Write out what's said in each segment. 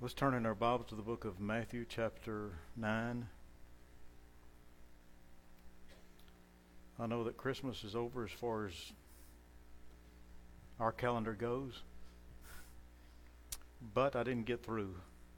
Let's turn in our Bible to the book of Matthew chapter 9. I know that Christmas is over as far as our calendar goes, but I didn't get through.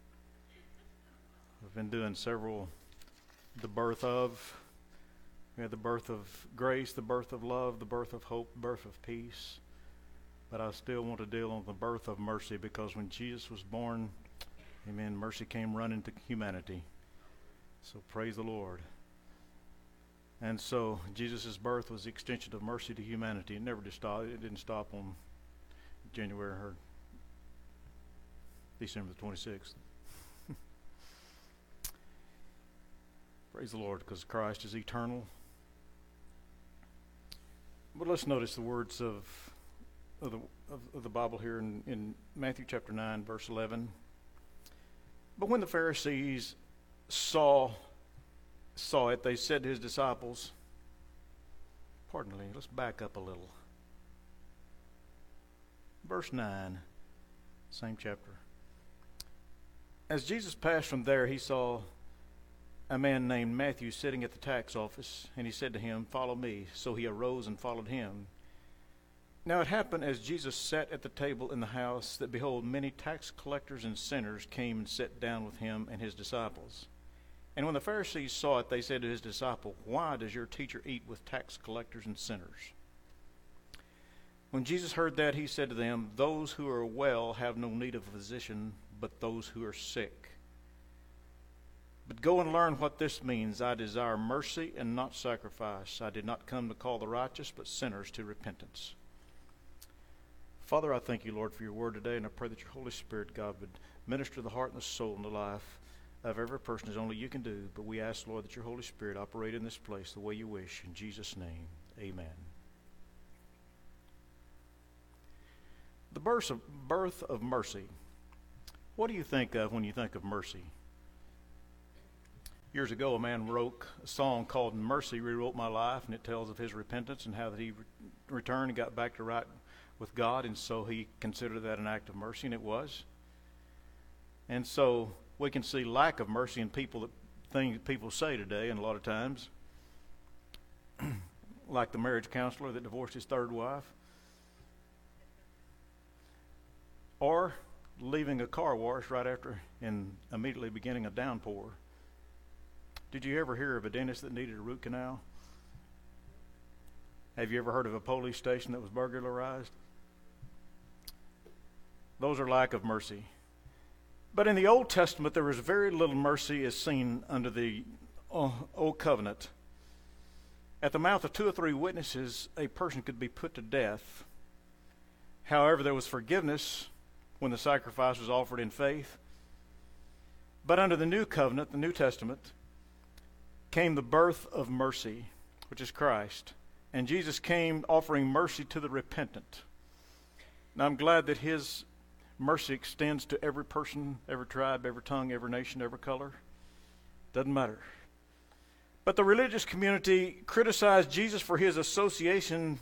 I've been doing several, we had the birth of grace, the birth of love, the birth of hope, the birth of peace, but I still want to deal on the birth of mercy, because when Jesus was born, amen, mercy came running to humanity. So praise the Lord. And so Jesus' birth was the extension of mercy to humanity. It never did stop. It didn't stop on January or December the 26th. Praise the Lord, because Christ is eternal. But let's notice the words of the Bible here in Matthew chapter 9, verse 11. But when the Pharisees saw it, they said to his disciples, pardon me, let's back up a little. Verse 9, same chapter. As Jesus passed from there, he saw a man named Matthew sitting at the tax office, and he said to him, "Follow me." So he arose and followed him. Now it happened, as Jesus sat at the table in the house, that behold, many tax collectors and sinners came and sat down with him and his disciples. And when the Pharisees saw it, they said to his disciple, "Why does your teacher eat with tax collectors and sinners?" When Jesus heard that, he said to them, "Those who are well have no need of a physician, but those who are sick. But go and learn what this means. I desire mercy and not sacrifice. I did not come to call the righteous, but sinners to repentance." Father, I thank you, Lord, for your word today, and I pray that your Holy Spirit, God, would minister the heart and the soul and the life of every person as only you can do. But we ask, Lord, that your Holy Spirit operate in this place the way you wish. In Jesus' name, amen. The birth of mercy. What do you think of when you think of mercy? Years ago, a man wrote a song called "Mercy Rewrote My Life," and it tells of his repentance and how that he returned and got back to right with God, and so he considered that an act of mercy, and it was. And so we can see lack of mercy in things that people say today, and a lot of times, like the marriage counselor that divorced his third wife, or leaving a car wash right after and immediately beginning a downpour. Did you ever hear of a dentist that needed a root canal? Have you ever heard of a police station that was burglarized? Those are lack of mercy. But in the Old Testament, there was very little mercy as seen under the Old Covenant. At the mouth of 2 or 3 witnesses, a person could be put to death. However, there was forgiveness when the sacrifice was offered in faith. But under the New Covenant, the New Testament, came the birth of mercy, which is Christ. And Jesus came offering mercy to the repentant. Now I'm glad that his mercy extends to every person, every tribe, every tongue, every nation, every color. Doesn't matter. But the religious community criticized Jesus for his association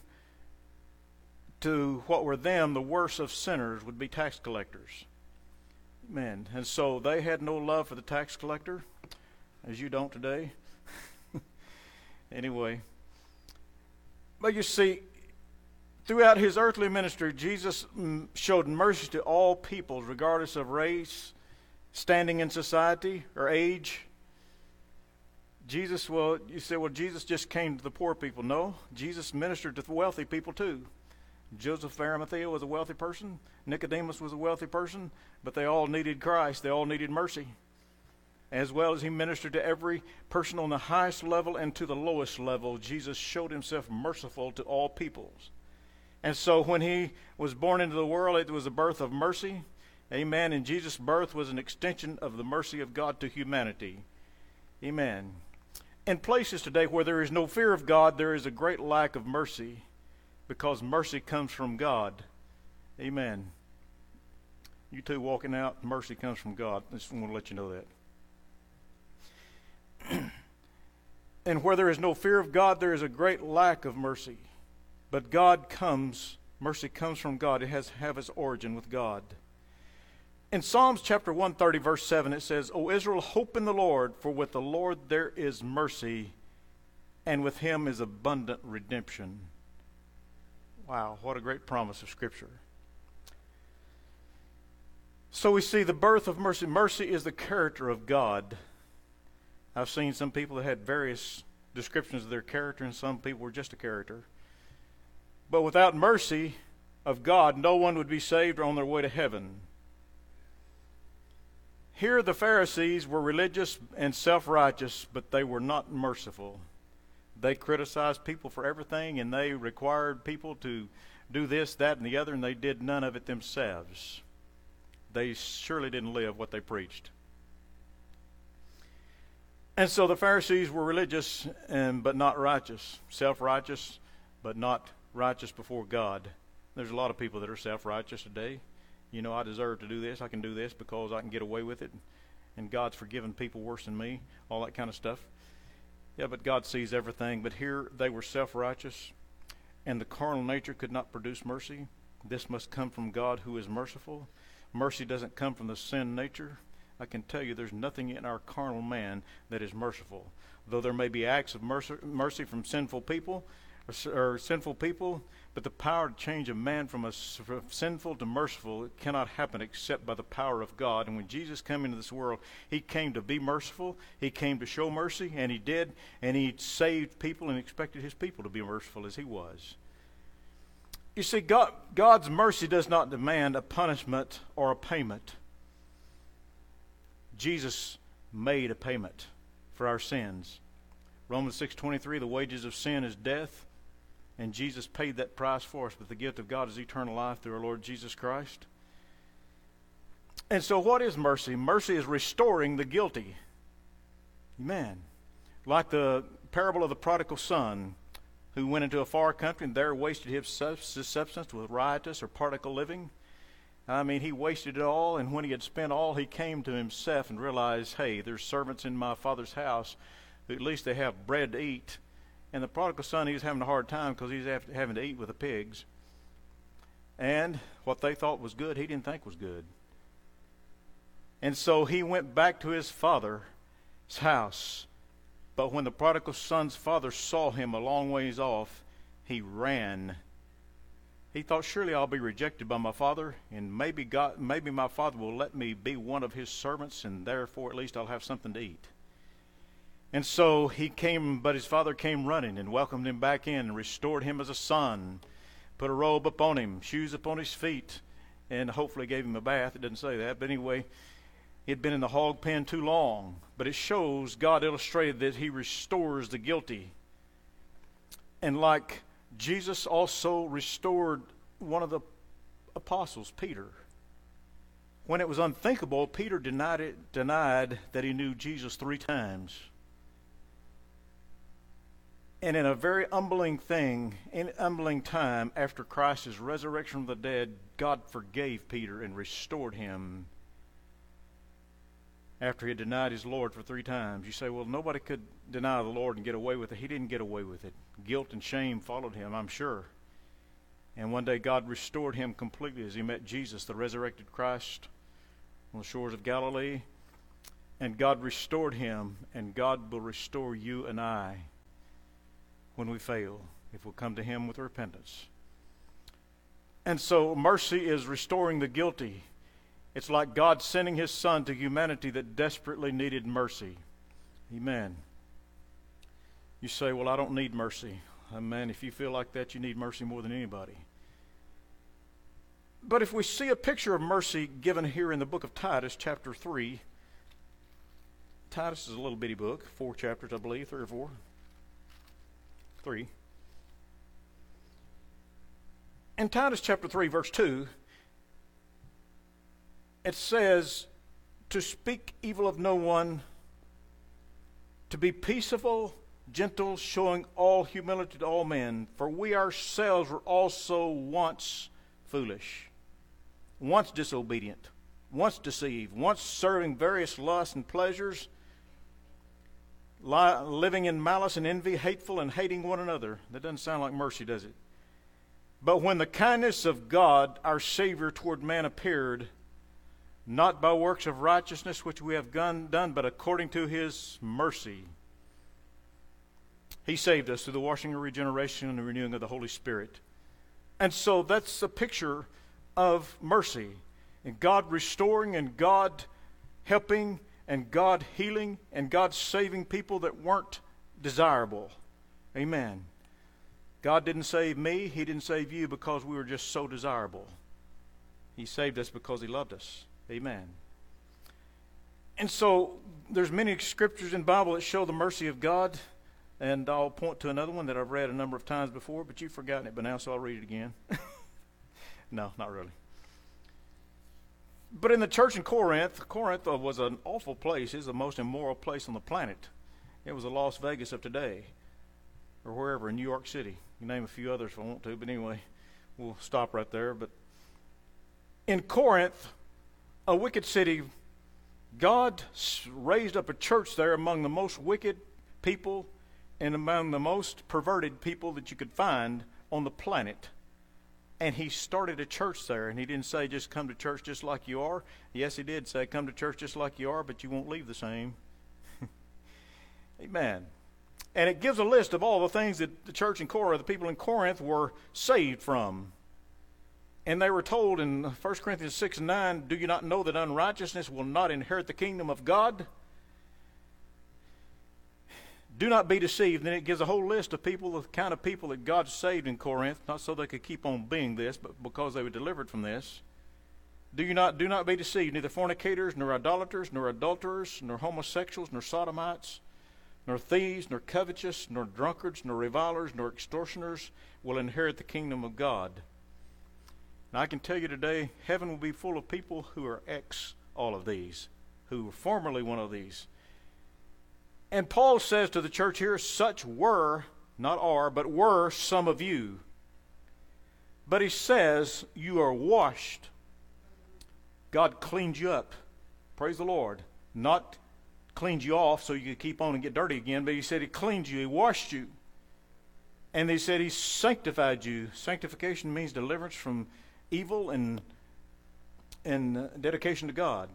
to what were them the worst of sinners, would be tax collectors. Amen. And so they had no love for the tax collector, as you don't today. Anyway. But you see, throughout his earthly ministry, Jesus showed mercy to all peoples, regardless of race, standing in society, or age. You say, Jesus just came to the poor people. No, Jesus ministered to the wealthy people too. Joseph of Arimathea was a wealthy person. Nicodemus was a wealthy person. But they all needed Christ. They all needed mercy. As well as he ministered to every person on the highest level and to the lowest level, Jesus showed himself merciful to all peoples. And so when he was born into the world, it was a birth of mercy. Amen. And Jesus' birth was an extension of the mercy of God to humanity. Amen. In places today where there is no fear of God, there is a great lack of mercy, because mercy comes from God. Amen. You two walking out, mercy comes from God. I just want to let you know that. And where there is no fear of God, there is a great lack of mercy. But mercy comes from God. It has its origin with God. In Psalms chapter 130, verse 7, it says, O Israel, hope in the Lord, for with the Lord there is mercy, and with him is abundant redemption. Wow, what a great promise of Scripture. So we see the birth of mercy. Mercy is the character of God. I've seen some people that had various descriptions of their character, and some people were just a character. But without mercy of God, no one would be saved or on their way to heaven. Here the Pharisees were religious and self-righteous, but they were not merciful. They criticized people for everything, and they required people to do this, that, and the other, and they did none of it themselves. They surely didn't live what they preached. And so the Pharisees were religious but not righteous, self-righteous but not righteous before God. There's a lot of people that are self-righteous today. You know, I deserve to do this. I can do this because I can get away with it. And God's forgiven people worse than me. All that kind of stuff. Yeah, but God sees everything. But here they were self-righteous. And the carnal nature could not produce mercy. This must come from God who is merciful. Mercy doesn't come from the sin nature. I can tell you there's nothing in our carnal man that is merciful. Though there may be acts of mercy from sinful people, but the power to change a man from sinful to merciful cannot happen except by the power of God. And when Jesus came into this world, he came to be merciful. He came to show mercy, and he did. And he saved people and expected his people to be merciful as he was. You see, God's mercy does not demand a punishment or a payment. Jesus made a payment for our sins. Romans 6:23, the wages of sin is death. And Jesus paid that price for us, but the gift of God is eternal life through our Lord Jesus Christ. And so what is mercy? Mercy is restoring the guilty. Amen. Like the parable of the prodigal son who went into a far country and there wasted his substance with riotous or particle living. I mean, he wasted it all, and when he had spent all, he came to himself and realized, hey, there's servants in my father's house who at least they have bread to eat. And the prodigal son, he was having a hard time because he was having to eat with the pigs. And what they thought was good, he didn't think was good. And so he went back to his father's house. But when the prodigal son's father saw him a long ways off, he ran. He thought, surely I'll be rejected by my father, and maybe my father will let me be one of his servants, and therefore at least I'll have something to eat. And so he came, but his father came running and welcomed him back in and restored him as a son, put a robe upon him, shoes upon his feet, and hopefully gave him a bath. It doesn't say that, but anyway, he had been in the hog pen too long. But it shows God illustrated that he restores the guilty. And like Jesus also restored one of the apostles, Peter. When it was unthinkable, Peter denied that he knew Jesus 3 times. And in a very humbling time, after Christ's resurrection from the dead, God forgave Peter and restored him after he had denied his Lord for 3 times. You say, well, nobody could deny the Lord and get away with it. He didn't get away with it. Guilt and shame followed him, I'm sure. And one day God restored him completely as he met Jesus, the resurrected Christ, on the shores of Galilee. And God restored him, and God will restore you and I when we fail, if we'll come to him with repentance. And so mercy is restoring the guilty. It's like God sending his son to humanity that desperately needed mercy. Amen. You say, well, I don't need mercy. Man, if you feel like that, you need mercy more than anybody. But if we see a picture of mercy given here in the book of Titus, chapter 3. Titus is a little bitty book, 4 chapters, I believe, 3 or 4. 3. In Titus chapter 3, verse 2, it says, to speak evil of no one, to be peaceable, gentle, showing all humility to all men, for we ourselves were also once foolish, once disobedient, once deceived, once serving various lusts and pleasures, living in malice and envy, hateful and hating one another. That doesn't sound like mercy, does it? But when the kindness of God, our Savior, toward man appeared, not by works of righteousness which we have done, but according to his mercy. He saved us through the washing of regeneration and the renewing of the Holy Spirit. And so that's a picture of mercy, and God restoring, and God helping, and God healing, and God saving people that weren't desirable. Amen. God didn't save me. He didn't save you because we were just so desirable. He saved us because he loved us. Amen. And so there's many scriptures in the Bible that show the mercy of God. And I'll point to another one that I've read a number of times before, but you've forgotten it by now, so I'll read it again. No, not really. But in the church in Corinth, Corinth was an awful place. It's the most immoral place on the planet. It was the Las Vegas of today, or wherever, in New York City. You name a few others if I want to, but anyway, we'll stop right there. But in Corinth, a wicked city, God raised up a church there among the most wicked people and among the most perverted people that you could find on the planet. And he started a church there, and he didn't say just come to church just like you are. Yes, he did say come to church just like you are, but you won't leave the same. Amen. And it gives a list of all the things that the church in Corinth, the people in Corinth, were saved from. And they were told in 1 Corinthians 6:9, do you not know that unrighteousness will not inherit the kingdom of God? Do not be deceived. Then it gives a whole list of people, the kind of people that God saved in Corinth, not so they could keep on being this, but because they were delivered from this. Do not be deceived. Neither fornicators, nor idolaters, nor adulterers, nor homosexuals, nor sodomites, nor thieves, nor covetous, nor drunkards, nor revilers, nor extortioners will inherit the kingdom of God. Now I can tell you today, heaven will be full of people who are ex all of these, who were formerly one of these. And Paul says to the church here, such were, not are, but were some of you. But he says, you are washed. God cleaned you up. Praise the Lord. Not cleaned you off so you could keep on and get dirty again, but he said he cleaned you, he washed you. And he said he sanctified you. Sanctification means deliverance from evil and dedication to God.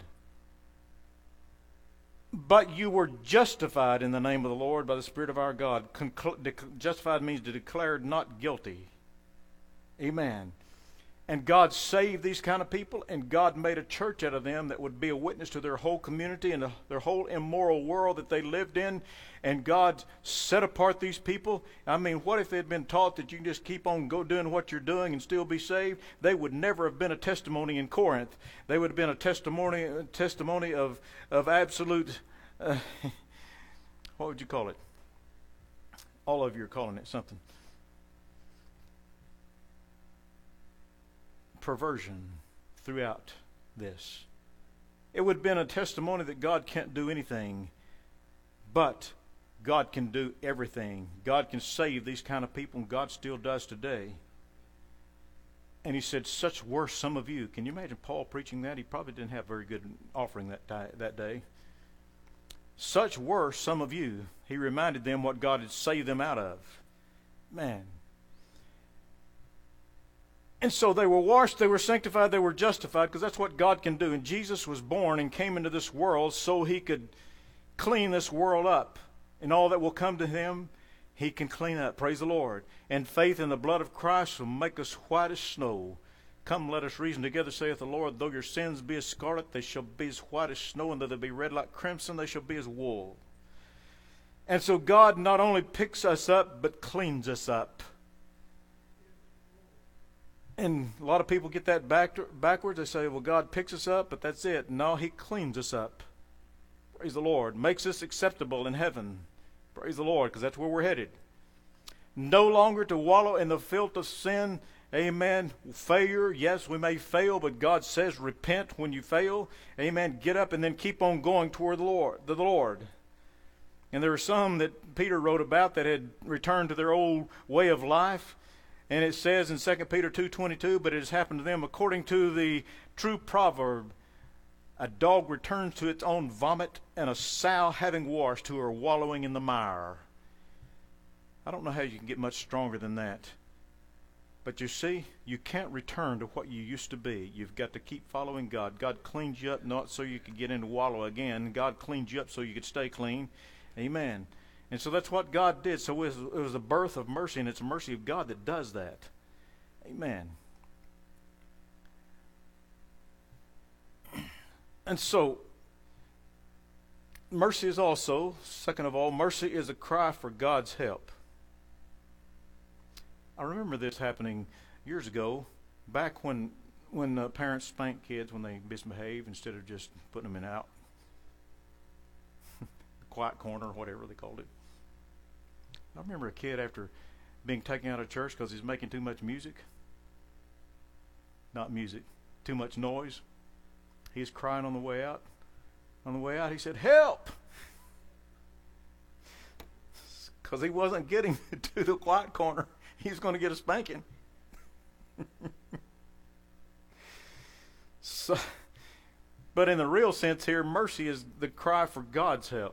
But you were justified in the name of the Lord by the Spirit of our God. Justified means to declare not guilty. Amen. And God saved these kind of people, and God made a church out of them that would be a witness to their whole community and their whole immoral world that they lived in. And God set apart these people. I mean, what if they had been taught that you can just keep on doing what you're doing and still be saved? They would never have been a testimony in Corinth. They would have been a testimony of absolute, what would you call it? All of you are calling it something. Perversion throughout this. It would have been a testimony that God can't do anything, but God can do everything. God can save these kind of people, and God still does today. And he said, such were some of you. Can you imagine Paul preaching that? He probably didn't have very good offering that day. Such were some of you. He reminded them what God had saved them out of. Man. And so they were washed, they were sanctified, they were justified, because that's what God can do. And Jesus was born and came into this world so he could clean this world up. And all that will come to him, he can clean up. Praise the Lord. And faith in the blood of Christ will make us white as snow. Come, let us reason together, saith the Lord. Though your sins be as scarlet, they shall be as white as snow. And though they be red like crimson, they shall be as wool. And so God not only picks us up, but cleans us up. And a lot of people get that backwards. They say, well, God picks us up, but that's it. No, he cleans us up. Praise the Lord. Makes us acceptable in heaven. Praise the Lord, because that's where we're headed. No longer to wallow in the filth of sin. Amen. Failure. Yes, we may fail, but God says repent when you fail. Amen. Get up and then keep on going toward the Lord. And there were some that Peter wrote about that had returned to their old way of life. And it says in 2 Peter 2:22, but it has happened to them according to the true proverb, a dog returns to its own vomit, and a sow having washed to her wallowing in the mire. I don't know how you can get much stronger than that. But you see, you can't return to what you used to be. You've got to keep following God. God cleans you up not so you could get into wallow again. God cleans you up so you could stay clean. Amen. And so that's what God did. So it was the birth of mercy, and it's the mercy of God that does that. Amen. And so, mercy is also, second of all, mercy is a cry for God's help. I remember this happening years ago, back when parents spanked kids when they misbehave instead of just putting them in out the quiet corner or whatever they called it. I remember a kid after being taken out of church because he's making too much music. Not music, too much noise. He was crying on the way out. On the way out, he said, "Help!" Because he wasn't getting to the quiet corner. He was going to get a spanking. But in the real sense here, mercy is the cry for God's help.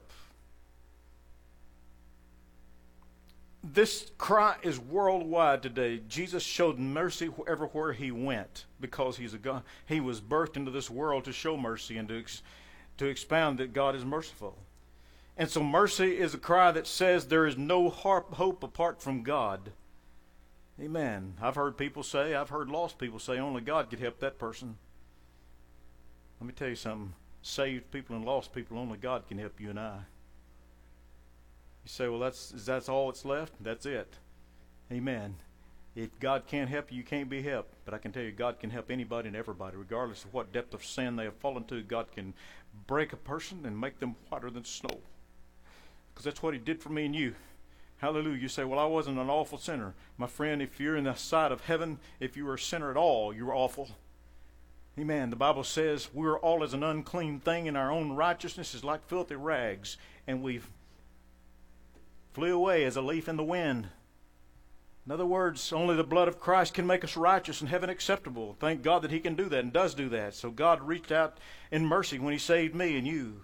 This cry is worldwide today. Jesus showed mercy everywhere he went because he's a God. He was birthed into this world to show mercy and to expound that God is merciful. And so mercy is a cry that says there is no hope apart from God. Amen. I've heard lost people say only God could help that person. Let me tell you something. Saved people and lost people, only God can help you and I. You say, well, that's all that's left? That's it. Amen. If God can't help you, you can't be helped. But I can tell you, God can help anybody and everybody, regardless of what depth of sin they have fallen to. God can break a person and make them whiter than snow. Because that's what he did for me and you. Hallelujah. You say, well, I wasn't an awful sinner. My friend, if you're in the sight of heaven, if you were a sinner at all, you were awful. Amen. The Bible says we're all as an unclean thing, and our own righteousness is like filthy rags, and we flew away as a leaf in the wind. In other words, only the blood of Christ can make us righteous and heaven acceptable. Thank God that he can do that and does do that. So God reached out in mercy when he saved me and you.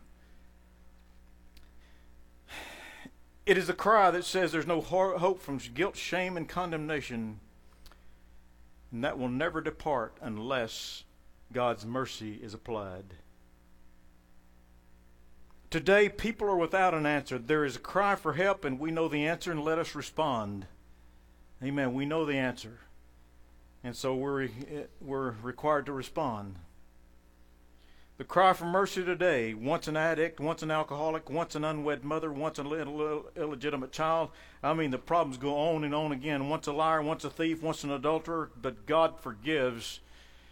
It is a cry that says there's no hope from guilt, shame, and condemnation. And that will never depart unless God's mercy is applied. Today, people are without an answer. There is a cry for help, and we know the answer, and let us respond. Amen. We know the answer. And so we're required to respond. The cry for mercy today, once an addict, once an alcoholic, once an unwed mother, once an illegitimate child. I mean, the problems go on and on again. Once a liar, once a thief, once an adulterer. But God forgives.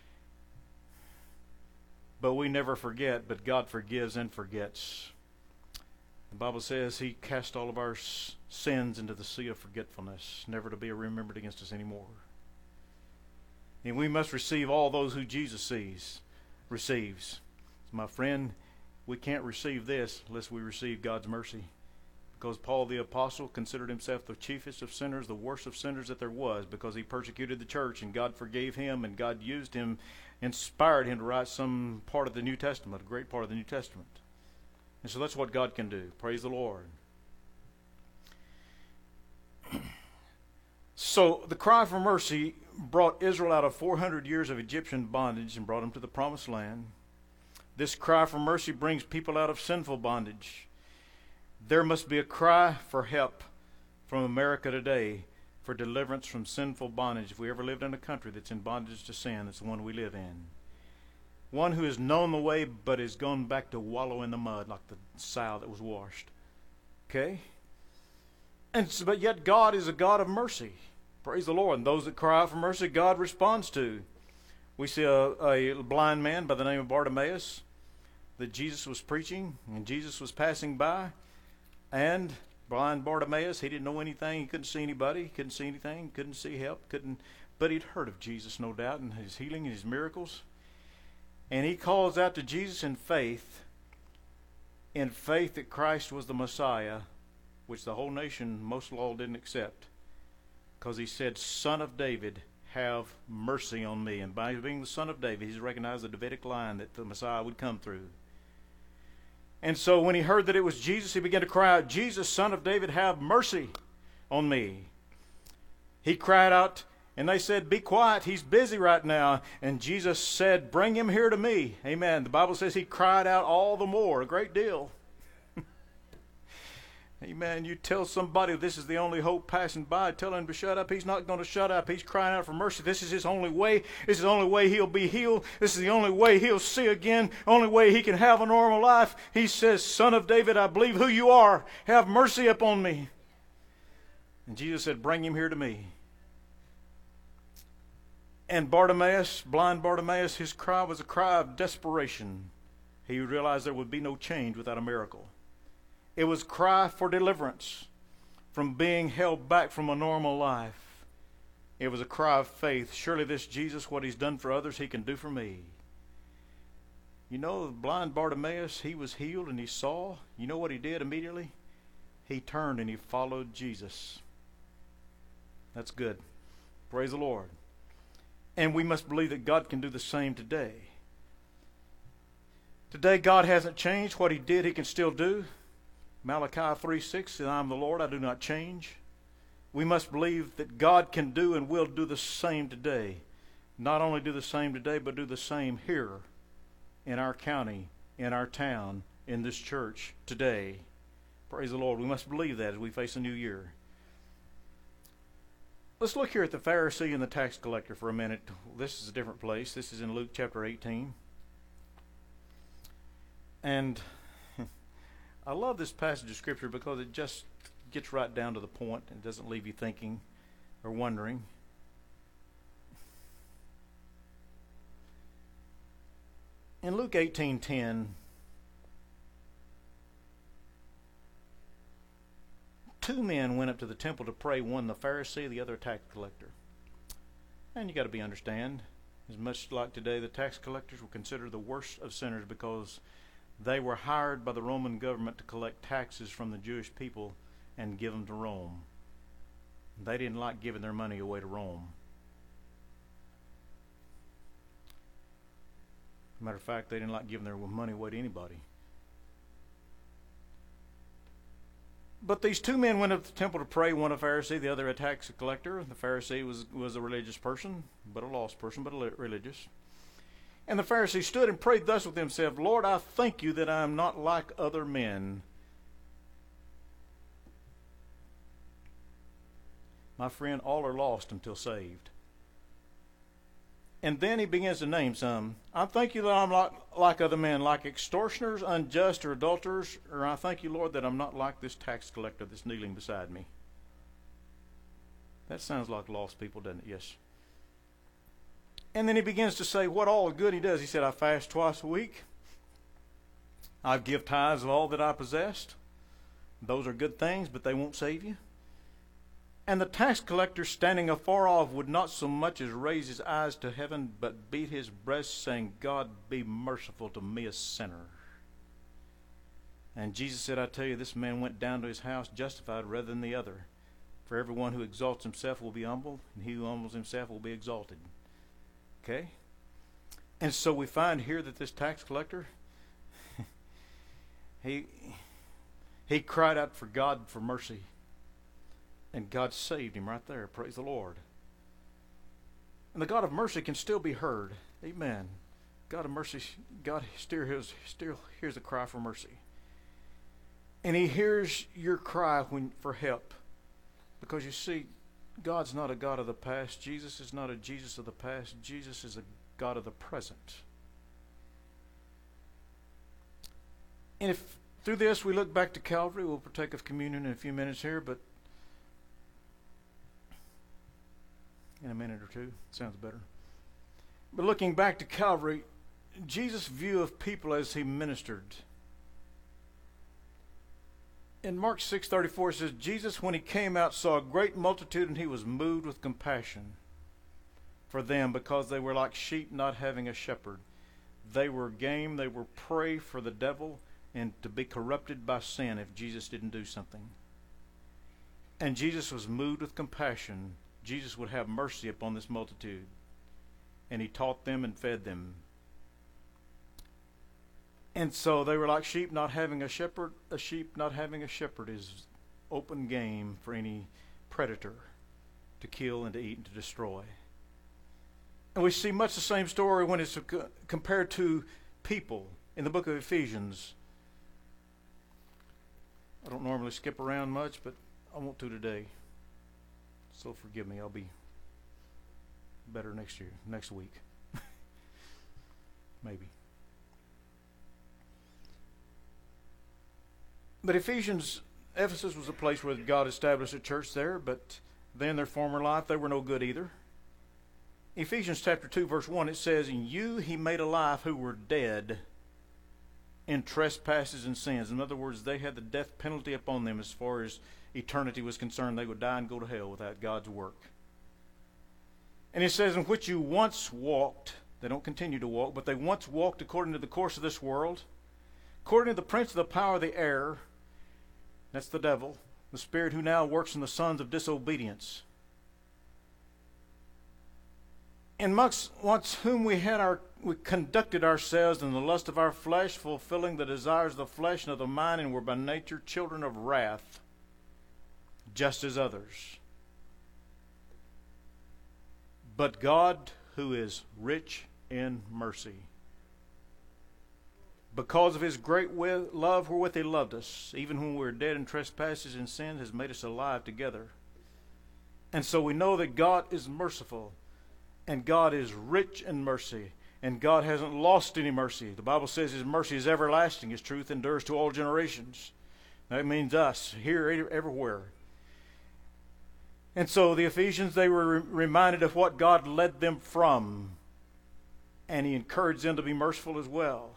But we never forget, but God forgives and forgets. The Bible says he cast all of our sins into the sea of forgetfulness, never to be remembered against us anymore. And we must receive all those who Jesus receives. My friend, we can't receive this unless we receive God's mercy. Because Paul the Apostle considered himself the chiefest of sinners, the worst of sinners that there was, because he persecuted the church, and God forgave him, and God used him, inspired him to write some part of the New Testament, a great part of the New Testament. And so that's what God can do. Praise the Lord. So the cry for mercy brought Israel out of 400 years of Egyptian bondage and brought them to the promised land. This cry for mercy brings people out of sinful bondage. There must be a cry for help from America today for deliverance from sinful bondage. If we ever lived in a country that's in bondage to sin, it's the one we live in. One who has known the way but has gone back to wallow in the mud like the sow that was washed. Okay? But yet God is a God of mercy. Praise the Lord. And those that cry out for mercy, God responds to. We see a blind man by the name of Bartimaeus that Jesus was preaching, and Jesus was passing by, and blind Bartimaeus, he didn't know anything, he couldn't see anybody, he couldn't see anything, couldn't see help, but he'd heard of Jesus, no doubt, and his healing and his miracles. And he calls out to Jesus in faith that Christ was the Messiah, which the whole nation, most of all, didn't accept. Because he said, Son of David, have mercy on me. And by being the son of David, he's recognized the Davidic line that the Messiah would come through. And so when he heard that it was Jesus, he began to cry out, Jesus, Son of David, have mercy on me. He cried out, And they said, be quiet, he's busy right now. And Jesus said, bring him here to me. Amen. The Bible says he cried out all the more, a great deal. Amen. You tell somebody this is the only hope passing by, tell him to shut up. He's not going to shut up. He's crying out for mercy. This is his only way. This is the only way he'll be healed. This is the only way he'll see again. Only way he can have a normal life. He says, Son of David, I believe who you are. Have mercy upon me. And Jesus said, bring him here to me. And Bartimaeus, blind Bartimaeus, his cry was a cry of desperation. He realized there would be no change without a miracle. It was a cry for deliverance from being held back from a normal life. It was a cry of faith. Surely this Jesus, what he's done for others, he can do for me. You know, the blind Bartimaeus, he was healed and he saw. You know what he did immediately? He turned and he followed Jesus. That's good. Praise the Lord. And we must believe that God can do the same today. Today God hasn't changed. What he did, he can still do. Malachi 3:6 says, I am the Lord, I do not change. We must believe that God can do and will do the same today. Not only do the same today, but do the same here in our county, in our town, in this church today. Praise the Lord. We must believe that as we face a new year. Let's look here at the Pharisee and the tax collector for a minute. This is a different place. This is in Luke chapter 18. And I love this passage of Scripture because it just gets right down to the point and doesn't leave you thinking or wondering. In Luke 18:10, two men went up to the temple to pray, one the Pharisee, the other a tax collector. And you got to understand, as much like today, the tax collectors were considered the worst of sinners because they were hired by the Roman government to collect taxes from the Jewish people and give them to Rome. They didn't like giving their money away to Rome. Matter of fact, they didn't like giving their money away to anybody. But these two men went up to the temple to pray, one a Pharisee, the other a tax collector. The Pharisee was a religious person, but a lost person, but religious. And the Pharisee stood and prayed thus with himself, Lord, I thank you that I am not like other men. My friend, all are lost until saved. And then he begins to name some. I thank you that I'm not like other men, like extortioners, unjust, or adulterers, or I thank you, Lord, that I'm not like this tax collector that's kneeling beside me. That sounds like lost people, doesn't it? Yes. And then he begins to say what all good he does. He said, I fast twice a week. I give tithes of all that I possessed. Those are good things, but they won't save you. And the tax collector, standing afar off, would not so much as raise his eyes to heaven, but beat his breast, saying, God, be merciful to me, a sinner. And Jesus said, I tell you, this man went down to his house justified rather than the other. For everyone who exalts himself will be humbled, and he who humbles himself will be exalted. Okay? And so we find here that this tax collector, he cried out for God for mercy. And God saved him right there. Praise the Lord. And the God of mercy can still be heard. Amen. God of mercy, God still hears a cry for mercy. And he hears your cry for help. Because you see, God's not a God of the past. Jesus is not a Jesus of the past. Jesus is a God of the present. And if through this we look back to Calvary, we'll partake of communion in a few minutes here, but in a minute or two, sounds better. But looking back to Calvary, Jesus' view of people as he ministered. In Mark 6:34 it says, Jesus, when he came out, saw a great multitude, and he was moved with compassion for them, because they were like sheep not having a shepherd. They were game, they were prey for the devil, and to be corrupted by sin if Jesus didn't do something. And Jesus was moved with compassion. Jesus would have mercy upon this multitude. And he taught them and fed them. And so they were like sheep not having a shepherd. A sheep not having a shepherd is open game for any predator. to kill and to eat and to destroy. And we see much the same story when it's compared to people in the book of Ephesians. I don't normally skip around much, but I want to today. So forgive me. I'll be better next week. Maybe. But Ephesus was a place where God established a church there, but then in their former life they were no good either. Ephesians chapter 2 verse 1, it says, "In you he made alive who were dead in trespasses and sins." In other words, they had the death penalty upon them as far as eternity was concerned. They would die and go to hell without God's work. And it says, "In which you once walked," they don't continue to walk, but they once walked according to the course of this world, according to the prince of the power of the air, that's the devil, the spirit who now works in the sons of disobedience. "And amongst whom we conducted ourselves in the lust of our flesh, fulfilling the desires of the flesh and of the mind, and were by nature children of wrath, just as others. But God, who is rich in mercy, because of his great love wherewith he loved us, even when we were dead in trespasses and sins, has made us alive together." And so we know that God is merciful, and God is rich in mercy, and God hasn't lost any mercy. The Bible says his mercy is everlasting, his truth endures to all generations. That means us, here, everywhere. And so the Ephesians, they were reminded of what God led them from, and he encouraged them to be merciful as well.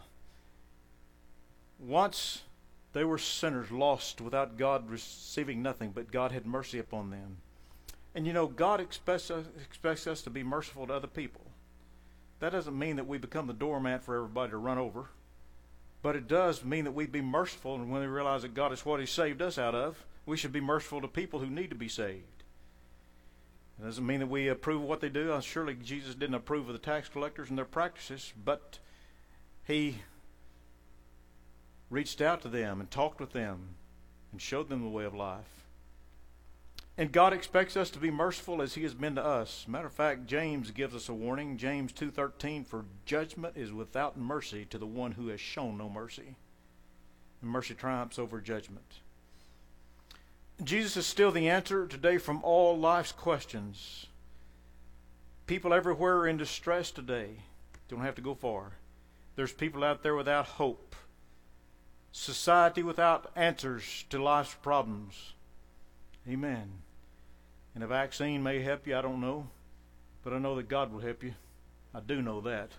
Once they were sinners, lost, without God receiving nothing, but God had mercy upon them. And you know, God expects us to be merciful to other people. That doesn't mean that we become the doormat for everybody to run over, but it does mean that we be merciful, and when we realize that God is what he saved us out of, we should be merciful to people who need to be saved. It doesn't mean that we approve of what they do. Surely Jesus didn't approve of the tax collectors and their practices, but he reached out to them and talked with them and showed them the way of life. And God expects us to be merciful as he has been to us. Matter of fact, James gives us a warning. James 2:13, "For judgment is without mercy to the one who has shown no mercy." And mercy triumphs over judgment. Jesus is still the answer today from all life's questions. People everywhere are in distress today. Don't have to go far. There's people out there without hope. Society without answers to life's problems. Amen. And a vaccine may help you, I don't know. But I know that God will help you. I do know that.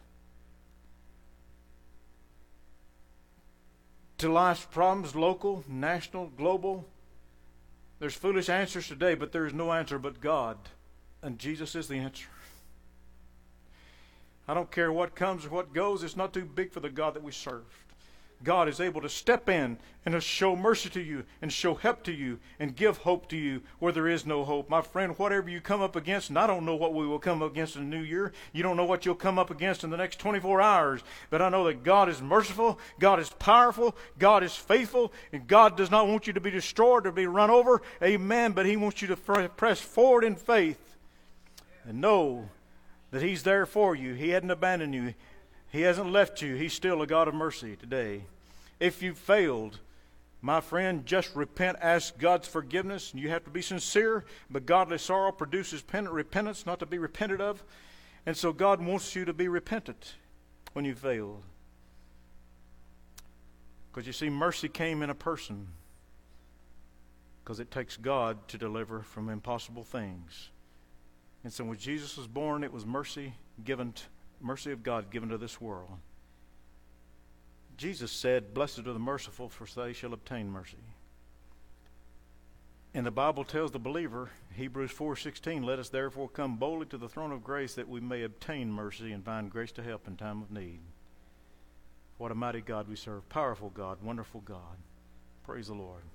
To life's problems, local, national, global, there's foolish answers today, but there is no answer but God. And Jesus is the answer. I don't care what comes or what goes. It's not too big for the God that we serve. God is able to step in and to show mercy to you and show help to you and give hope to you where there is no hope. My friend, whatever you come up against, and I don't know what we will come up against in the new year. You don't know what you'll come up against in the next 24 hours. But I know that God is merciful, God is powerful, God is faithful, and God does not want you to be destroyed or be run over. Amen. But he wants you to press forward in faith and know that he's there for you. He hadn't abandoned you. He hasn't left you. He's still a God of mercy today. If you've failed, my friend, just repent. Ask God's forgiveness. You have to be sincere, but godly sorrow produces repentance, not to be repented of. And so God wants you to be repentant when you failed. Because you see, mercy came in a person. Because it takes God to deliver from impossible things. And so when Jesus was born, it was mercy of God given to this world. Jesus said, "Blessed are the merciful, for they shall obtain mercy." And the Bible tells the believer, Hebrews 4:16, "Let us therefore come boldly to the throne of grace, that we may obtain mercy and find grace to help in time of need." What a mighty God we serve. Powerful God, wonderful God. Praise the Lord.